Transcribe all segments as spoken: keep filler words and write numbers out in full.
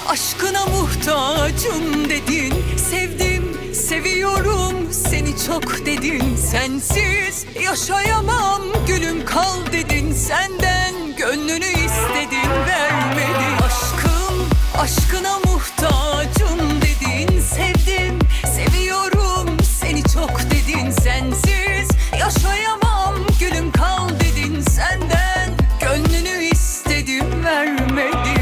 aşkına muhtacım dedin. Sevdim, seviyorum seni çok dedin. Sensiz yaşayamam gülüm kal dedin. Senden gönlünü istedim vermedin. Aşkım, aşkına muhtacım dedin. Sevdim, seviyorum seni çok dedin. Sensiz yaşayamam gülüm kal dedin. Senden gönlünü istedim vermedin.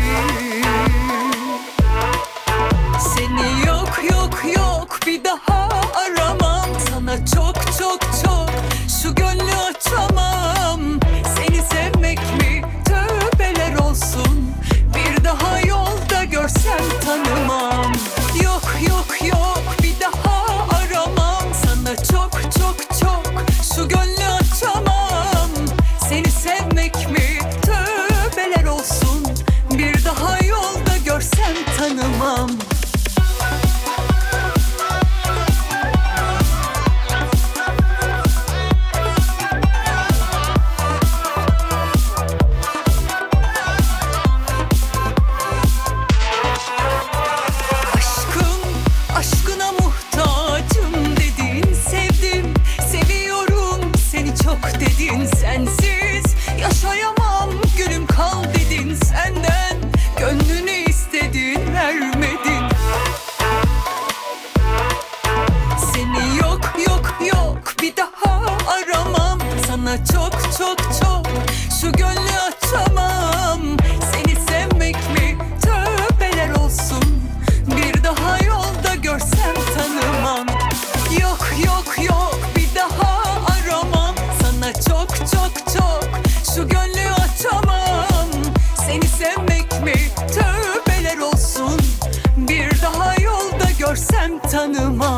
Seni yok yok yok bir daha aramam. Sana çok çok çok şu gönlü açamam. Seni sevmek mi tövbeler olsun. Bir daha yolda görsem tanımam. Yok yok yok bir daha aramam. Sana çok çok çok şu gönlü açamam. Seni sevmek mi tövbeler olsun. Bir daha yolda görsem tanımam. Aşkına muhtacım dedin. Sevdim, seviyorum seni çok dedin. Sensiz yaşayamam gülüm kal dedin. Senden gönlünü istedin vermedin. Seni yok yok yok bir daha aramam. Sana çok çok çok şu gönlü açamam. Seni sevmek mi tövbeler olsun. Bir daha yolda görsem tanımam. Yok yok yok bir daha aramam. Sana çok çok çok şu gönlü açamam. Seni sevmek mi tövbeler olsun. Bir daha yolda görsem tanımam.